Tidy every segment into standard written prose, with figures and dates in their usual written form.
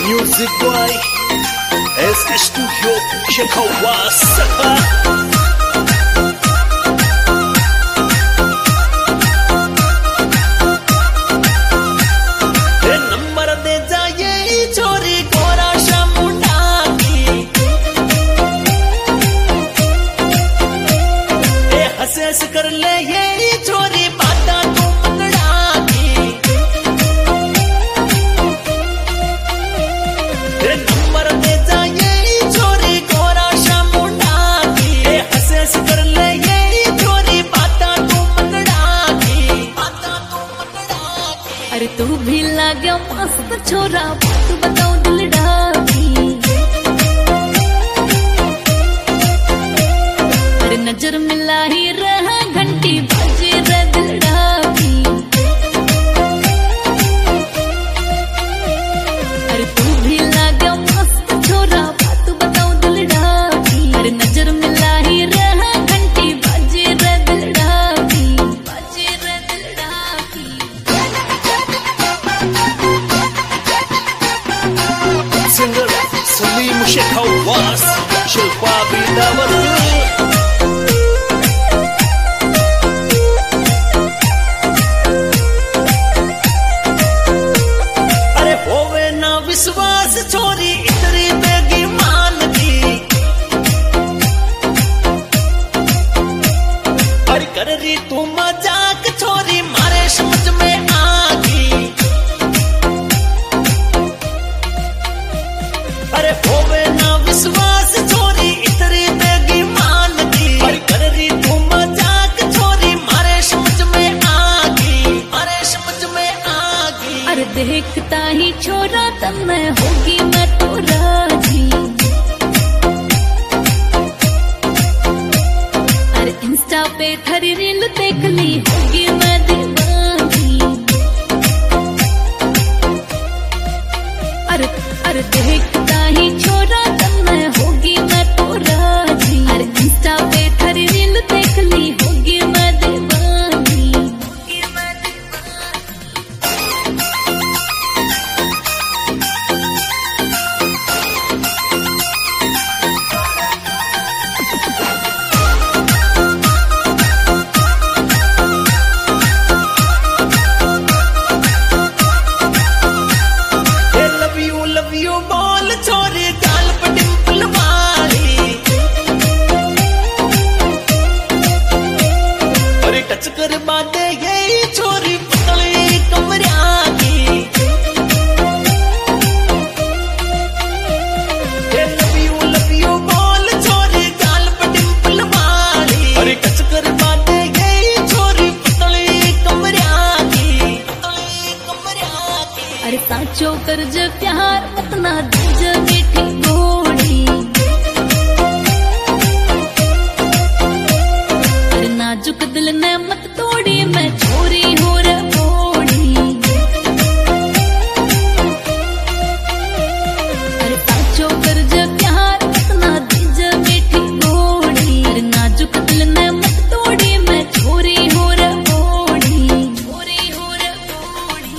Music by S Studio Chicawas. कर ले ये चोरी बाता तू मंगड़ा की नंबर दे जा ये चोरी गोरा शामुंडा की हंसेस कर ले ये चोरी बाता तू मंगड़ा की अरे तू भी लाग्या मस्त छोरा बात बताओ दिलड़ा की अरे नजर मिला ही घंटी बाजे रे दिलड़ा की अरे तू भी लागा मस्त छोरा बात बताओ दिलड़ा की अरे नजर मिला ही रहा घंटी बाजे रे दिलड़ा की बाजे रे दिलड़ा की Singer Salim Chicawas Shilpa Bidawar विश्वास छोरी इतनी बेईमान थी और कर रही तू मजाक छोरी मारे समझ में आ गई अरे होवे ना विश्वास छोरी इतनी बेईमान थी और कर रही तू मजाक छोरी मारे समझ में आ गई मारे समझ में आ गई अरे देखता ही छोरा तब मैं होगी मैं तो राजी अरे इंस्टा पे थारी रील देख ली होगी मैं दीवानी अरे देखता ही छोरा तब मैं होगी मैं तो राजी अरे इंस्टा पे थारी रील देख ली होगी मैं दीवानी होगी मैं बोल छोरी गाल पर डिंपल वाली और टच कर बाटे ये छोरी पतली कमरिया की लव यू बोल छोरी गाल पर डिंपल वाली और टच कर बाटे ये छोरी पतली कमरिया की अरे साचो कर जे प्यार अपना दिज मीठी गोड़ी अरे नाजुक दिल ने मत तोड़ी मैं छोरी हूँ रे बोड़ी अरे साचो कर जे प्यार अपना दिज मीठी गोड़ी अरे नाजुक दिल ने मत तोड़ी मैं छोरी हूँ रे बोड़ी छोरी हूँ रे बोड़ी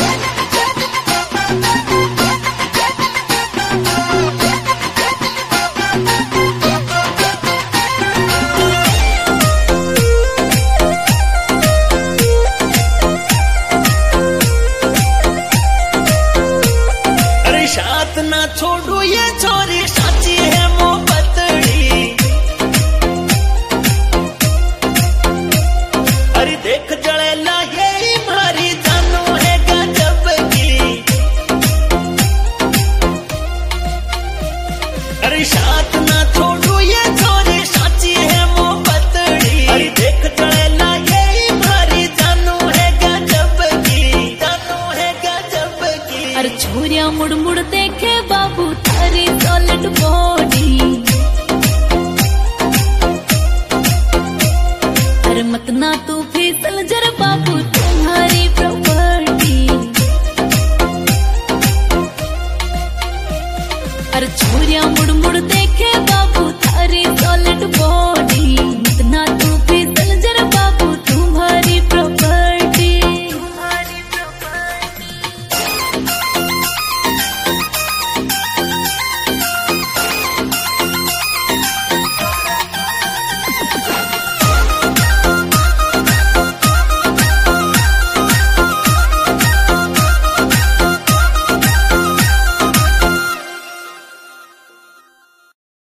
ना छोड़ू ये छोरी साची है मोहब्बतड़ी अरे देख जड़ेला ये मारी जानू है गजब की अरे साथ ना छोड़ू ये छोरी साची है मोहब्बतड़ी अरे देख जड़ेला ये मारी जानू है गजब की जानू है गजब की अरे छोरिया मुड़ मुड़ देखे बाबू थारी सॉलिड बॉडी अरे मत ना तू फिसल जर बाबू तुम्हारी प्रॉपर्टी अरे छोरिया मुड़ मुड़ देखे बाबू थारी सॉलिड बॉडी